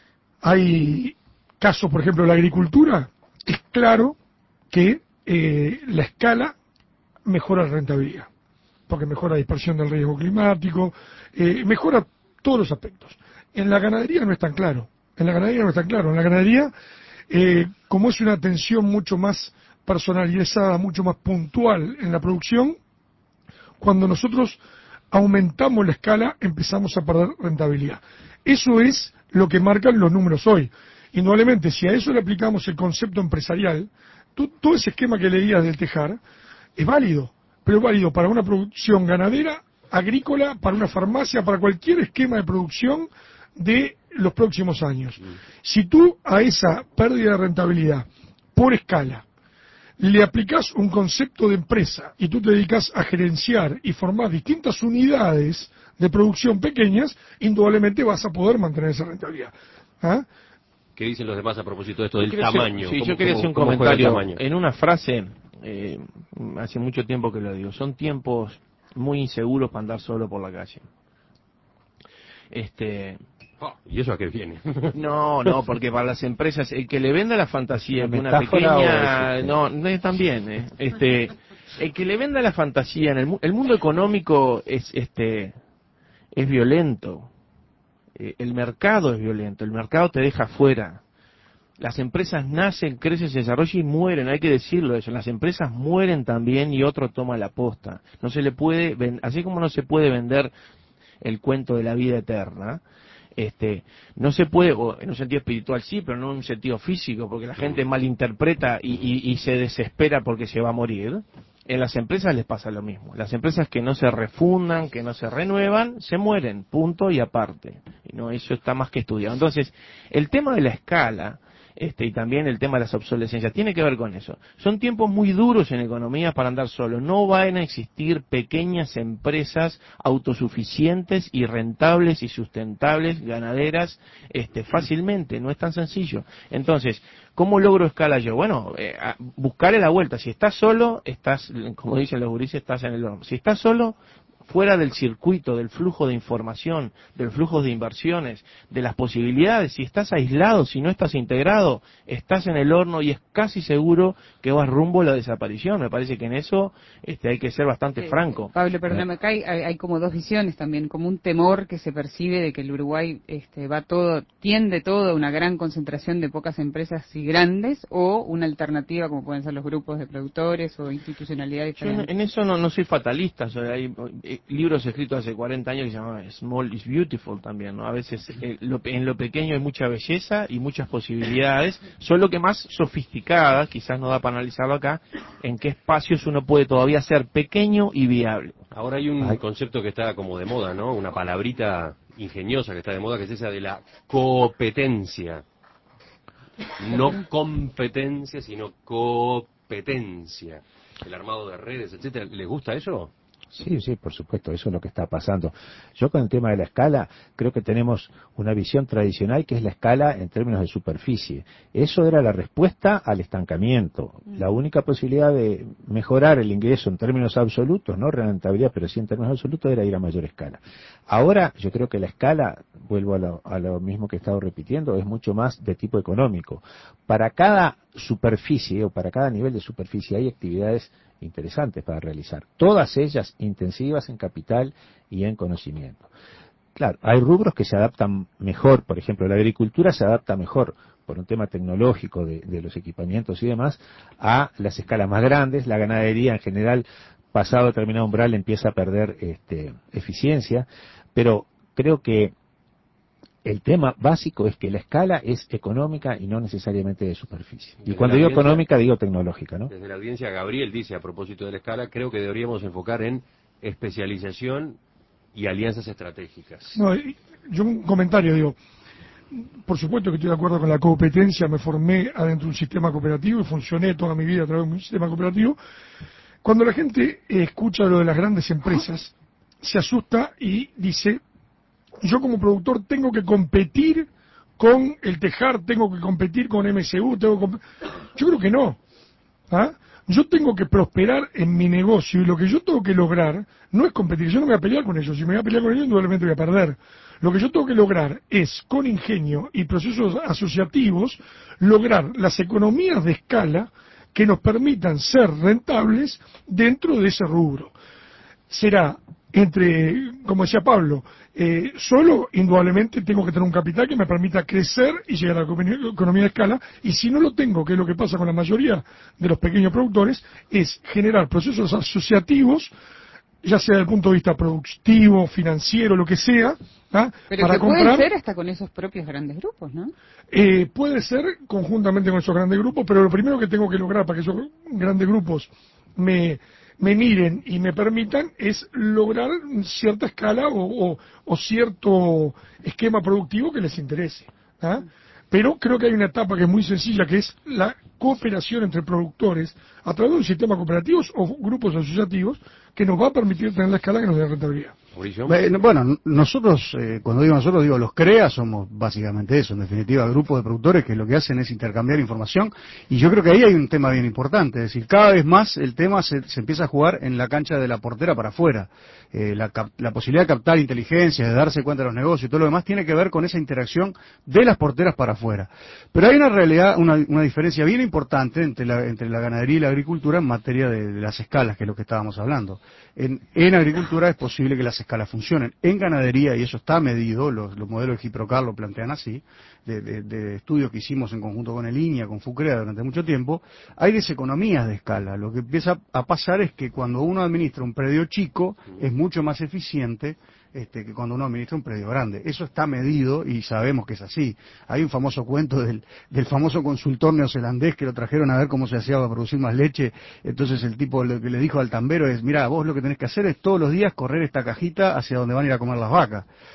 S2: hay casos, por ejemplo, la agricultura, es claro que eh, la escala mejora la rentabilidad, porque mejora la dispersión del riesgo climático, eh, mejora todos los aspectos. En la ganadería no es tan claro, en la ganadería no es tan claro, en la ganadería, eh, como es una atención mucho más personalizada, mucho más puntual en la producción, cuando nosotros aumentamos la escala empezamos a perder rentabilidad. Eso es lo que marcan los números hoy. Indudablemente, si a eso le aplicamos el concepto empresarial, tú, todo ese esquema que leías del Tejar es válido, pero es válido para una producción ganadera, agrícola, para una farmacia, para cualquier esquema de producción de los próximos años. Si tú a esa pérdida de rentabilidad por escala le aplicás un concepto de empresa y tú te dedicas a gerenciar y formar distintas unidades de producción pequeñas, indudablemente vas a poder mantener esa rentabilidad. ¿Ah?
S1: ¿Qué dicen los demás a propósito de esto del
S3: Yo
S1: tamaño?
S3: Hacer, sí,
S1: ¿Cómo,
S3: yo quería
S1: cómo,
S3: hacer un
S1: cómo
S3: comentario en una frase, eh, hace mucho tiempo que lo digo, son tiempos muy inseguros para andar solo por la calle. Este...
S1: Oh, ¿y eso a qué viene?
S3: No, no, porque para las empresas, el que le venda la fantasía
S5: ¿La
S3: que una
S5: metáfora
S3: pequeña... No, no, también, eh, este... El que le venda la fantasía en el, mu- el mundo económico es, este, es violento. Eh, el mercado es violento, el mercado te deja fuera. Las empresas nacen, crecen, se desarrollan y mueren, hay que decirlo eso. Las empresas mueren también y otro toma la posta. No se le puede, ven- así como no se puede vender el cuento de la vida eterna, este, no se puede, o en un sentido espiritual sí, pero no en un sentido físico, porque la gente malinterpreta y, y, y se desespera porque se va a morir. En las empresas les pasa lo mismo. Las empresas que no se refundan, que no se renuevan, se mueren, punto y aparte. Y no, eso está más que estudiado. Entonces, el tema de la escala este, y también el tema de las obsolescencias. Tiene que ver con eso. Son tiempos muy duros en economía para andar solo. No van a existir pequeñas empresas autosuficientes y rentables y sustentables, ganaderas, este, fácilmente. No es tan sencillo. Entonces, ¿cómo logro escala yo? Bueno, eh, buscarle la vuelta. Si estás solo, estás, como dicen los gurises, estás en el horno. Si estás solo, fuera del circuito, del flujo de información, del flujo de inversiones, de las posibilidades, si estás aislado, si no estás integrado, estás en el horno y es casi seguro que vas rumbo a la desaparición. Me parece que en eso este, hay que ser bastante
S4: eh,
S3: franco.
S4: Pablo, perdóname, acá hay, hay como dos visiones también, como un temor que se percibe de que el Uruguay este, va todo, tiende todo a una gran concentración de pocas empresas y grandes, o una alternativa como pueden ser los grupos de productores o institucionalidades.
S3: Yo en, en eso no, no soy fatalista. O sea, hay libros escritos hace cuarenta años que se llaman Small is Beautiful también, ¿no? A veces eh, lo, en lo pequeño hay mucha belleza y muchas posibilidades, solo que más sofisticadas, quizás no da para analizarlo acá, en qué espacios uno puede todavía ser pequeño y viable.
S1: Ahora hay un concepto que está como de moda, ¿no? Una palabrita ingeniosa que está de moda, que es esa de la competencia. No competencia, sino competencia. El armado de redes, etcétera. ¿Les gusta eso?
S5: Sí, sí, por supuesto, eso es lo que está pasando. Yo con el tema de la escala, creo que tenemos una visión tradicional que es la escala en términos de superficie. Eso era la respuesta al estancamiento. La única posibilidad de mejorar el ingreso en términos absolutos, no rentabilidad, pero sí en términos absolutos, era ir a mayor escala. Ahora, yo creo que la escala, vuelvo a lo, a lo mismo que he estado repitiendo, es mucho más de tipo económico. Para cada superficie o para cada nivel de superficie hay actividades interesantes para realizar, todas ellas intensivas en capital y en conocimiento. Claro, hay rubros que se adaptan mejor, por ejemplo, la agricultura se adapta mejor por un tema tecnológico de, de los equipamientos y demás a las escalas más grandes. La ganadería en general, pasado determinado umbral, empieza a perder este, eficiencia, pero creo que el tema básico es que la escala es económica y no necesariamente de superficie. Y
S1: Desde
S5: cuando
S1: la
S5: digo
S1: audiencia,
S5: económica, digo tecnológica, ¿no?
S1: Desde la audiencia, Gabriel dice, a propósito de la escala, creo que deberíamos enfocar en especialización y alianzas estratégicas.
S2: No, yo un comentario, digo, por supuesto que estoy de acuerdo con la competencia, me formé adentro de un sistema cooperativo y funcioné toda mi vida a través de un sistema cooperativo. Cuando la gente escucha lo de las grandes empresas, se asusta y dice, yo como productor tengo que competir con el Tejar, tengo que competir con M S U, tengo que comp- yo creo que no. ¿Ah? Yo tengo que prosperar en mi negocio y lo que yo tengo que lograr no es competir, yo no me voy a pelear con ellos, si me voy a pelear con ellos indudablemente voy a perder. Lo que yo tengo que lograr es, con ingenio y procesos asociativos, lograr las economías de escala que nos permitan ser rentables dentro de ese rubro. Será entre, como decía Pablo, eh, solo indudablemente tengo que tener un capital que me permita crecer y llegar a la economía de escala, y si no lo tengo, que es lo que pasa con la mayoría de los pequeños productores, es generar procesos asociativos, ya sea desde el punto de vista productivo, financiero, lo que sea, ¿ah?
S4: Pero
S2: para
S4: que
S2: comprar.
S4: pueden ser hasta con esos propios grandes grupos, ¿no?
S2: Eh, puede ser conjuntamente con esos grandes grupos, pero lo primero que tengo que lograr para que esos grandes grupos me me miren y me permitan es lograr cierta escala o, o, o cierto esquema productivo que les interese. ¿Ah? Pero creo que hay una etapa que es muy sencilla, que es la cooperación entre productores a través de un sistema cooperativo o grupos asociativos que nos va a permitir tener la escala que nos dé rentabilidad.
S6: Bueno, nosotros, eh, cuando digo nosotros, digo los CREA, somos básicamente eso, en definitiva, grupos de productores que lo que hacen es intercambiar información, y yo creo que ahí hay un tema bien importante, es decir, cada vez más el tema se, se empieza a jugar en la cancha de la portera para afuera. Eh, la, la posibilidad de captar inteligencia, de darse cuenta de los negocios y todo lo demás tiene que ver con esa interacción de las porteras para afuera. Pero hay una realidad, una, una diferencia bien importante entre la, entre la ganadería y la agricultura en materia de, de las escalas, que es lo que estábamos hablando. En, en agricultura es posible que las escalas funcionen. En ganadería, y eso está medido, los, los modelos de Giprocar lo plantean así, de, de, de estudios que hicimos en conjunto con el INIA, con FUCREA durante mucho tiempo, hay deseconomías de escala. Lo que empieza a pasar es que cuando uno administra un predio chico, es mucho más eficiente este, que cuando uno administra un predio grande. Eso está medido y sabemos que es así. Hay un famoso cuento del, del famoso consultor neozelandés que lo trajeron a ver cómo se hacía para producir más leche. Entonces el tipo lo que le dijo al tambero es, mira, vos lo que tenés que hacer es todos los días correr esta cajita hacia donde van a ir a comer las vacas.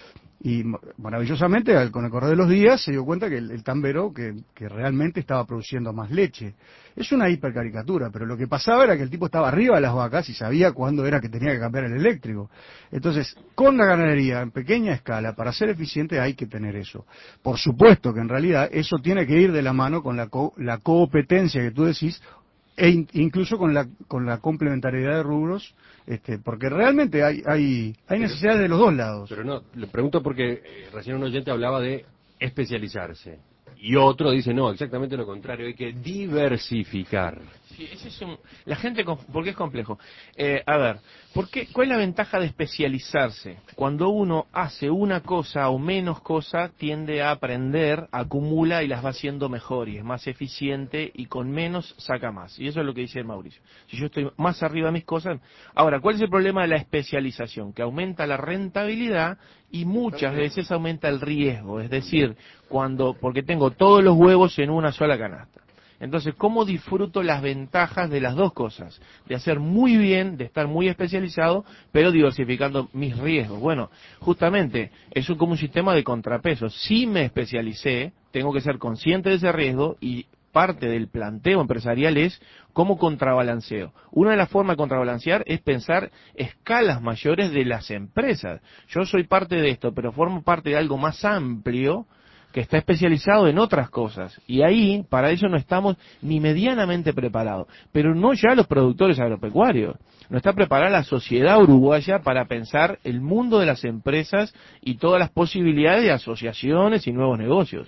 S6: Y maravillosamente, al, con el correr de los días, se dio cuenta que el, el tambero que, que realmente estaba produciendo más leche. Es una hipercaricatura, pero lo que pasaba era que el tipo estaba arriba de las vacas y sabía cuándo era que tenía que cambiar el eléctrico. Entonces, con la ganadería en pequeña escala, para ser eficiente hay que tener eso. Por supuesto que en realidad eso tiene que ir de la mano con la, co la competencia que tú decís, e in incluso con la con la complementariedad de rubros, este, porque realmente hay hay hay necesidades de los dos lados.
S1: Pero no, le pregunto porque eh, recién un oyente hablaba de especializarse y otro dice no, exactamente lo contrario, hay que diversificar.
S3: Sí, ese es un, la gente, ¿por qué es complejo? Eh, a ver, ¿por qué, ¿cuál es la ventaja de especializarse? Cuando uno hace una cosa o menos cosa, tiende a aprender, acumula y las va haciendo mejor y es más eficiente y con menos saca más. Y eso es lo que dice Mauricio. Si yo estoy más arriba de mis cosas... Ahora, ¿cuál es el problema de la especialización? Que aumenta la rentabilidad y muchas veces aumenta el riesgo. Es decir, cuando porque tengo todos los huevos en una sola canasta. Entonces, ¿cómo disfruto las ventajas de las dos cosas? De hacer muy bien, de estar muy especializado, pero diversificando mis riesgos. Bueno, justamente, es un, como un sistema de contrapesos. Si me especialicé, tengo que ser consciente de ese riesgo y parte del planteo empresarial es cómo contrabalanceo. Una de las formas de contrabalancear es pensar escalas mayores de las empresas. Yo soy parte de esto, pero formo parte de algo más amplio que está especializado en otras cosas. Y ahí, para eso no estamos ni medianamente preparados. Pero no ya los productores agropecuarios. No está preparada la sociedad uruguaya para pensar el mundo de las empresas y todas las posibilidades de asociaciones y nuevos negocios.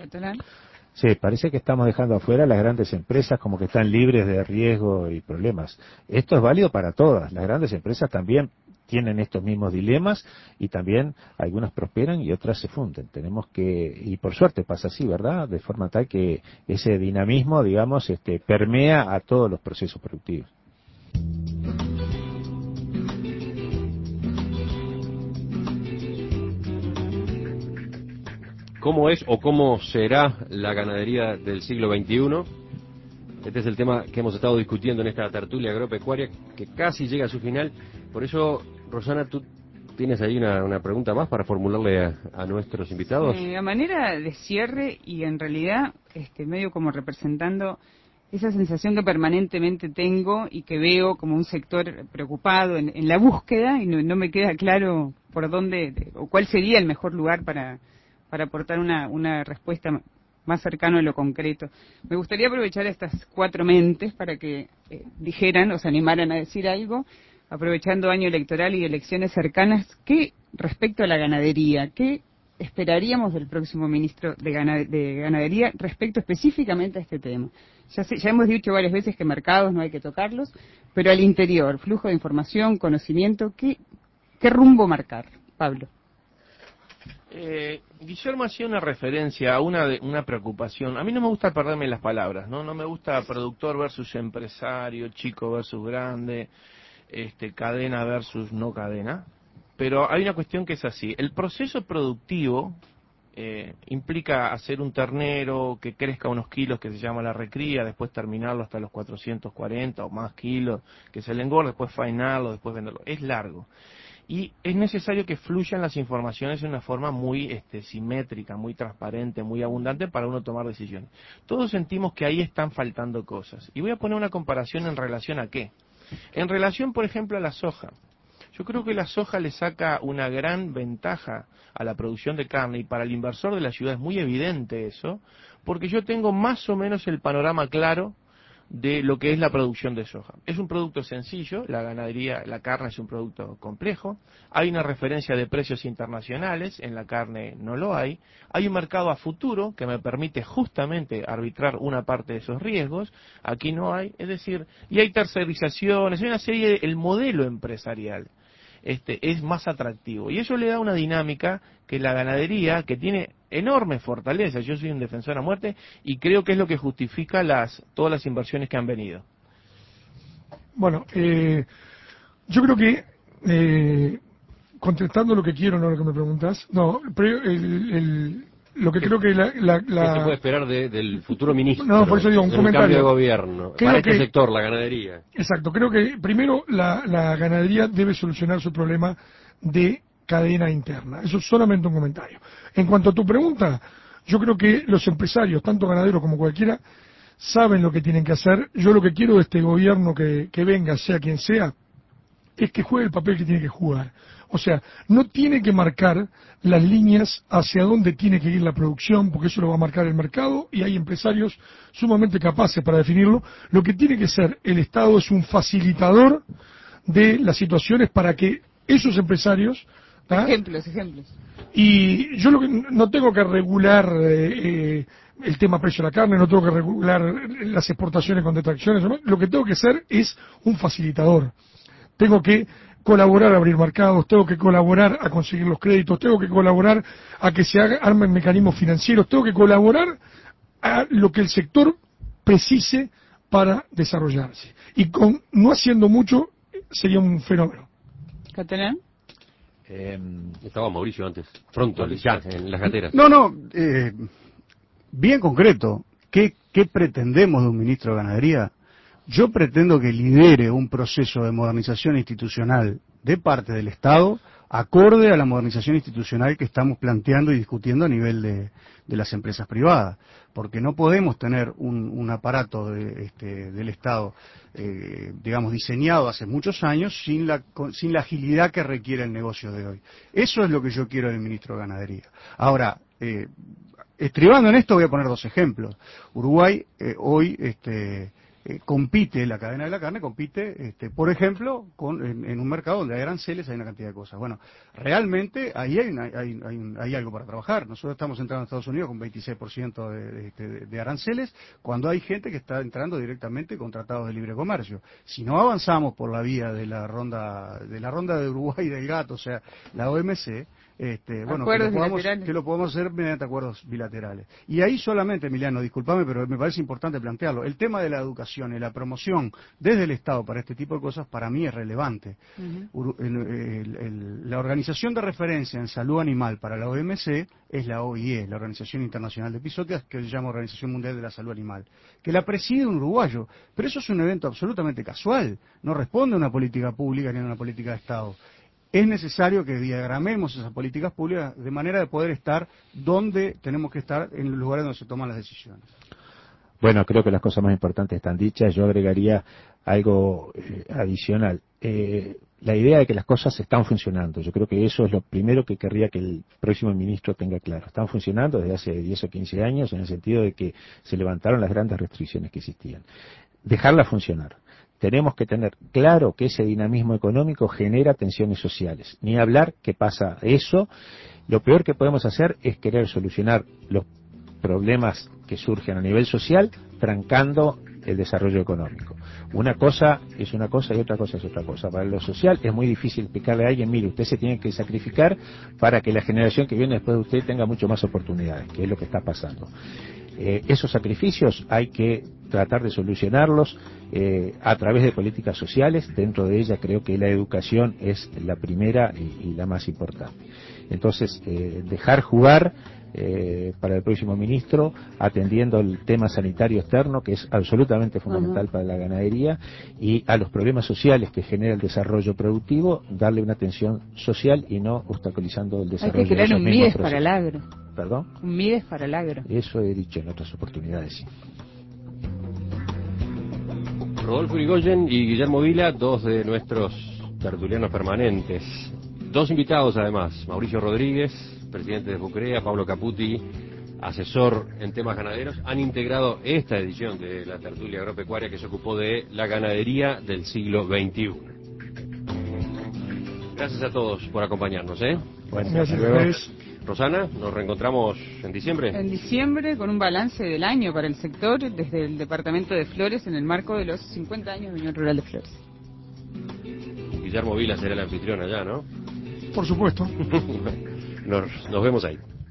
S5: Sí, parece que estamos dejando afuera las grandes empresas como que están libres de riesgo y problemas. Esto es válido para todas. Las grandes empresas también tienen estos mismos dilemas y también algunas prosperan y otras se funden. Tenemos que, y por suerte pasa así, ¿verdad? De forma tal que ese dinamismo, digamos, este, permea a todos los procesos productivos.
S1: ¿Cómo es o cómo será la ganadería del siglo veintiuno? Este es el tema que hemos estado discutiendo en esta tertulia agropecuaria que casi llega a su final. Por eso, Rosana, tú tienes ahí una, una pregunta más para formularle a, a nuestros invitados.
S4: Eh, a manera de cierre y en realidad este medio como representando esa sensación que permanentemente tengo y que veo como un sector preocupado en, en la búsqueda y no, no me queda claro por dónde de, o cuál sería el mejor lugar para, para aportar una, una respuesta más cercano a lo concreto. Me gustaría aprovechar estas cuatro mentes para que eh, dijeran o se animaran a decir algo, aprovechando año electoral y elecciones cercanas, ¿qué respecto a la ganadería? ¿Qué esperaríamos del próximo ministro de, Gana, de Ganadería respecto específicamente a este tema? Ya, sé, ya hemos dicho varias veces que mercados no hay que tocarlos, pero al interior, flujo de información, conocimiento, ¿qué, qué rumbo marcar? Pablo.
S3: Eh, Guillermo hacía una referencia a una de, una preocupación. A mí no me gusta perderme las palabras, ¿no? No me gusta productor versus empresario, chico versus grande, este, cadena versus no cadena. Pero hay una cuestión que es así. El proceso productivo eh, implica hacer un ternero que crezca unos kilos, que se llama la recría, después terminarlo hasta los cuatrocientos cuarenta o más kilos, que se le engorde, después faenarlo, después venderlo. Es largo. Y es necesario que fluyan las informaciones de una forma muy este, simétrica, muy transparente, muy abundante para uno tomar decisiones. Todos sentimos que ahí están faltando cosas. Y voy a poner una comparación en relación a qué. En relación, por ejemplo, a la soja. Yo creo que la soja le saca una gran ventaja a la producción de carne y para el inversor de la ciudad es muy evidente eso, porque yo tengo más o menos el panorama claro de lo que es la producción de soja. Es un producto sencillo, la ganadería, la carne es un producto complejo, hay una referencia de precios internacionales, en la carne no lo hay, hay un mercado a futuro que me permite justamente arbitrar una parte de esos riesgos, aquí no hay, es decir, y hay tercerizaciones, hay una serie de, el modelo empresarial este es más atractivo y eso le da una dinámica que la ganadería, que tiene enormes fortalezas, yo soy un defensor a muerte y creo que es lo que justifica las todas las inversiones que han venido.
S2: Bueno, eh, yo creo que eh, contestando lo que quiero, no lo que me preguntas, no, pero el, el, lo que creo que la... la, la...
S1: ¿Qué se puede esperar de, del futuro ministro?
S2: No, por eso digo, un
S1: en
S2: comentario.
S1: Un cambio de gobierno,
S2: creo
S1: para este
S2: que,
S1: sector, la ganadería.
S2: Exacto, creo que primero la, la ganadería debe solucionar su problema de cadena interna. Eso es solamente un comentario. En cuanto a tu pregunta, yo creo que los empresarios, tanto ganaderos como cualquiera, saben lo que tienen que hacer. Yo lo que quiero de este gobierno que, que venga, sea quien sea, es que juegue el papel que tiene que jugar. O sea, no tiene que marcar las líneas hacia dónde tiene que ir la producción, porque eso lo va a marcar el mercado, y hay empresarios sumamente capaces para definirlo. Lo que tiene que ser el Estado es un facilitador de las situaciones para que esos empresarios... ¿ah?
S4: Ejemplos, ejemplos.
S2: Y yo lo que no tengo que regular eh, eh, el tema precio de la carne, no tengo que regular las exportaciones con detracciones, ¿no? Lo que tengo que ser es un facilitador. Tengo que colaborar a abrir mercados, tengo que colaborar a conseguir los créditos, tengo que colaborar a que se haga, armen mecanismos financieros, tengo que colaborar a lo que el sector precise para desarrollarse. Y con no haciendo mucho sería un fenómeno.
S4: ¿Catalán?
S5: Eh,
S1: Estaba Mauricio antes, pronto, ya, en las gateras.
S6: No, no, eh, bien concreto. ¿Qué, ¿Qué pretendemos de un ministro de Ganadería? Yo pretendo que lidere un proceso de modernización institucional de parte del Estado, acorde a la modernización institucional que estamos planteando y discutiendo a nivel de, de las empresas privadas, porque no podemos tener un, un aparato de, este, del Estado, eh, digamos, diseñado hace muchos años sin la, sin la agilidad que requiere el negocio de hoy. Eso es lo que yo quiero del ministro de Ganadería. Ahora, eh, estribando en esto voy a poner dos ejemplos. Uruguay eh, hoy... este Eh, compite, la cadena de la carne compite, este, por ejemplo, con, en, en un mercado donde hay aranceles, hay una cantidad de cosas. Bueno, realmente ahí hay, una, hay, hay, hay algo para trabajar. Nosotros estamos entrando a Estados Unidos con veintiséis por ciento de, de, de aranceles, cuando hay gente que está entrando directamente con tratados de libre comercio. Si no avanzamos por la vía de la ronda de la ronda de Uruguay del gato, o sea, la O M C, Este, bueno, que lo, podamos, que lo podemos hacer mediante acuerdos bilaterales. Y ahí solamente, Emiliano, discúlpame, pero me parece importante plantearlo, el tema de la educación y la promoción desde el Estado para este tipo de cosas, para mí es relevante. Uh-huh. el, el, el, la organización de referencia en salud animal para la O M C es la O I E, la Organización Internacional de Episodios, que se llama Organización Mundial de la Salud Animal, que la preside un uruguayo, pero eso es un evento absolutamente casual, no responde a una política pública ni a una política de Estado. Es necesario que diagramemos esas políticas públicas de manera de poder estar donde tenemos que estar, en los lugares donde se toman las decisiones.
S5: Bueno, creo que las cosas más importantes están dichas. Yo agregaría algo eh, adicional. Eh, la idea de que las cosas están funcionando. Yo creo que eso es lo primero que querría que el próximo ministro tenga claro. Están funcionando desde hace diez o quince años en el sentido de que se levantaron las grandes restricciones que existían. Dejarla funcionar. Tenemos que tener claro que ese dinamismo económico genera tensiones sociales. Ni hablar que pasa eso. Lo peor que podemos hacer es querer solucionar los problemas que surgen a nivel social trancando el desarrollo económico. Una cosa es una cosa y otra cosa es otra cosa. Para lo social es muy difícil explicarle a alguien, mire, usted se tiene que sacrificar para que la generación que viene después de usted tenga mucho más oportunidades, que es lo que está pasando. Eh, esos sacrificios hay que tratar de solucionarlos eh, a través de políticas sociales. Dentro de ella creo que la educación es la primera y, y la más importante. Entonces, eh, dejar jugar eh, para el próximo ministro, atendiendo el tema sanitario externo, que es absolutamente fundamental uh-huh. para la ganadería, y a los problemas sociales que genera el desarrollo productivo, darle una atención social y no obstaculizando el desarrollo.
S4: Hay que crear
S5: de
S4: un MIDES para el agro.
S5: ¿Perdón?
S4: Un MIDES para el agro.
S5: Eso he dicho en otras oportunidades, sí.
S1: Rodolfo Irigoyen y Guillermo Vila, dos de nuestros tertulianos permanentes. Dos invitados además, Mauricio Rodríguez, presidente de FUCREA, Pablo Caputi, asesor en temas ganaderos, han integrado esta edición de la tertulia agropecuaria que se ocupó de la ganadería del siglo veintiuno. Gracias a todos por acompañarnos, ¿eh?
S2: Bueno, gracias a ustedes.
S1: Rosana, nos reencontramos en diciembre.
S4: En diciembre con un balance del año para el sector desde el departamento de Flores en el marco de los cincuenta años de Unión Rural de Flores.
S1: Guillermo Vila será el anfitrión allá, ¿no?
S2: Por supuesto.
S1: nos, nos vemos ahí.